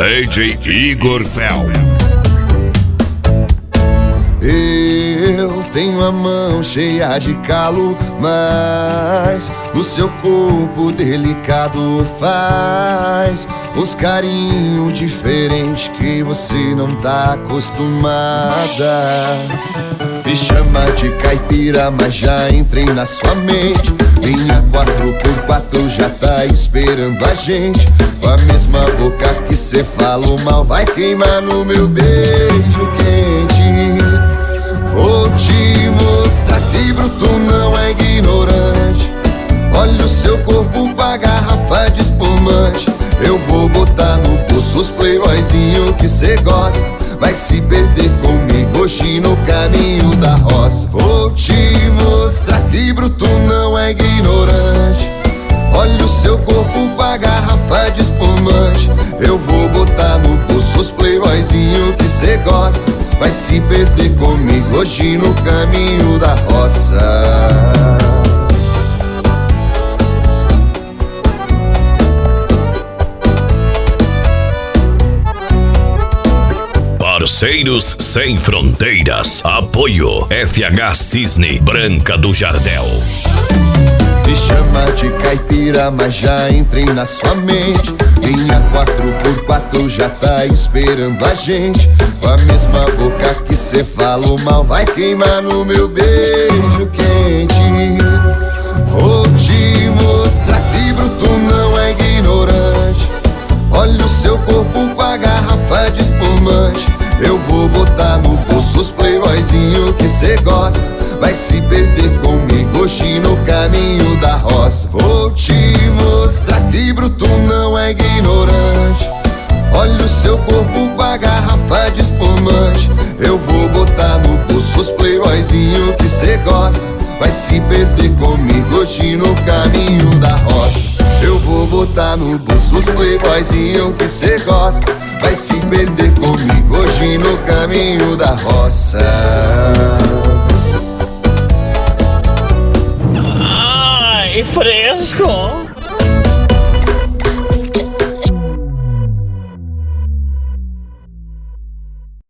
DJ Igor Fel. Eu tenho a mão cheia de calo, mas no seu corpo delicado faz uns carinho diferente que você não tá acostumada. Me chama de caipira, mas já entrei na sua mente. Linha 4x4 já tá esperando a gente. Com a mesma boca que cê falou mal, vai queimar no meu beijo quente. Vou te mostrar que bruto não é ignorante. Olha o seu corpo com a garrafa de espumante. Eu vou botar no bolso os playboyzinho que cê gosta. Vai se perder comigo hoje no caminho da roça. Vou te mostrar que bruto não é ignorante. Olha o seu corpo com a garrafa de espumante. Eu vou botar no bolso os playboyzinho que cê gosta. Vai se perder comigo hoje no caminho da roça. Parceiros Sem Fronteiras. Apoio FH Cisne, Branca do Jardel. Me chama de caipira, mas já entrei na sua mente. Linha 4x4 já tá esperando a gente. Com a mesma boca que cê falou mal, vai queimar no meu beijo quente. Vou te mostrar que bruto não é ignorante. Olha o seu corpo com a garrafa de espumante. Eu vou botar no bolso os playboyzinho que cê gosta. Vai se perder comigo hoje no caminho da roça. Vou te mostrar que bruto não é ignorante. Olha o seu corpo com a garrafa de espumante. Eu vou botar no bolso os playboyzinho que cê gosta. Vai se perder comigo hoje no caminho da roça. Eu vou botar no bolso os playboyzinho que cê gosta. Vai se perder comigo hoje no caminho da roça. Ai, fresco!